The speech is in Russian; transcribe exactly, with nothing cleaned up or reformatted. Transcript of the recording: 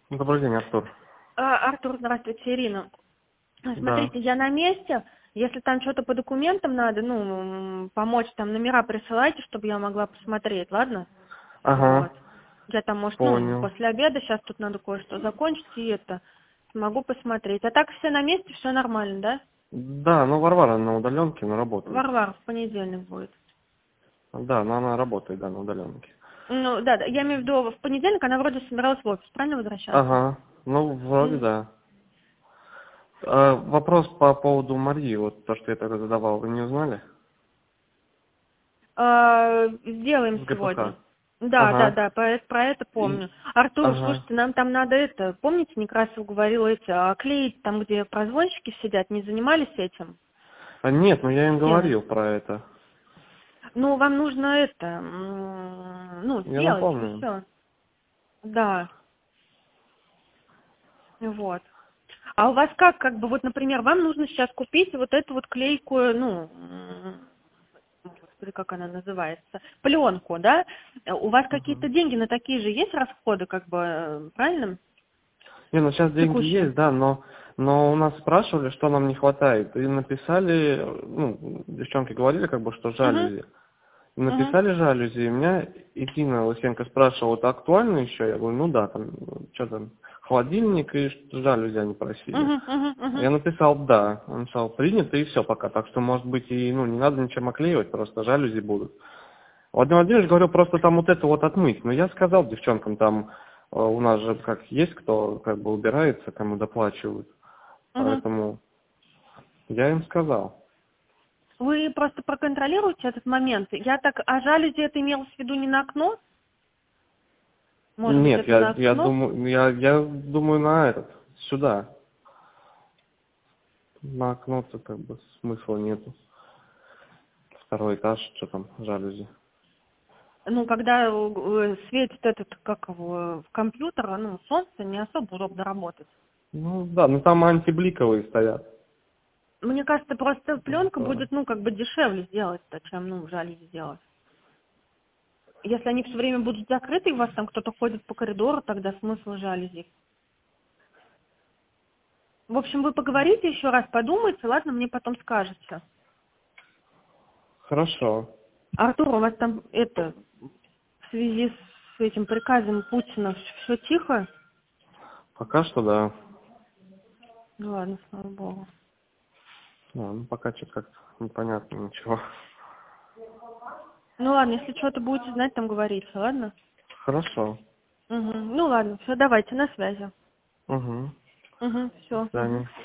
Добрый день, Артур. А, Артур, здравствуйте, Ирина. Да. Смотрите, я на месте. Если там что-то по документам надо, ну, м, помочь, там номера присылайте, чтобы я могла посмотреть, ладно? Вот. Ага, Я там, может, ну, понял. после обеда, сейчас тут надо кое-что закончить, и это, могу посмотреть. А так все на месте, все нормально, да? Да, ну Варвара на удаленке, но работает. Варвар в понедельник будет. Да, но она работает, да, на удаленке. Ну, да, да, я имею в виду, в понедельник она вроде собиралась в офис, правильно возвращаться? Ага, ну вроде М. да. А, вопрос по поводу Марии, вот то, что я тогда задавал, вы не узнали? А, сделаем С сегодня. ГПХ. Да, да, Ага. да, про, это- про это И, помню. Артур, ага. слушайте, нам там надо это, помните, Некрасов говорил эти, а клеить там, где прозвонщики сидят, не занимались этим? А нет, ну я им Стены. говорил про это. Ну, вам нужно это, м, ну, Я сделать, и напомню. все. Да, вот. А у вас как, как бы, вот, например, вам нужно сейчас купить вот эту вот клейкую, ну, м, господи, как она называется, пленку, да? Э, У вас какие-то Ага. деньги на такие же есть расходы, как бы, э, правильно? Не, ну сейчас деньги Текущие. есть, да, но, но у нас спрашивали, что нам не хватает. И написали, ну, девчонки говорили, как бы, что Угу, жалюзи. угу, Написали жалюзи, и меня Ирина Лысенко спрашивала, это актуально еще? Я говорю, ну да, там, что там, холодильник и ш- жалюзи они просили. угу, угу, Я угу, написал да, он написал принято и все пока, так что может быть и, ну, не надо ничем оклеивать, просто жалюзи будут. Владимир Владимирович говорил просто там вот это вот отмыть, но я сказал девчонкам там, э, у нас же как есть кто как бы убирается, кому доплачивают, угу. поэтому я им сказал. Вы просто проконтролируйте этот момент. Я так, а жалюзи это имелось в виду не на окно? Может быть, Нет, это на я, я окно? думаю, я, я думаю на этот, сюда. На окно-то как бы смысла нету. Второй этаж, что там, жалюзи. Ну, когда э, светит этот, как его, в компьютер, ну, солнце, не особо удобно работать. Ну да, ну там антибликовые стоят. Мне кажется, просто Ну, пленка да. будет, ну, как бы дешевле сделать-то, чем, ну, жалюзи сделать. Если они все время будут закрыты, и у вас там кто-то ходит по коридору, тогда смысл жалюзи. В общем, вы поговорите еще раз, подумайте, ладно, мне потом скажете. Хорошо. Артур, у вас там это, в связи с этим приказом Путина все тихо? Пока что да. Ну ладно, слава богу. Да, ну пока что как-то непонятно ничего. Ну ладно, если что-то будете знать, там говорите, ладно? Хорошо. Угу. Ну ладно, все, давайте, на связи. Угу. Угу, До все. Угу. свидания.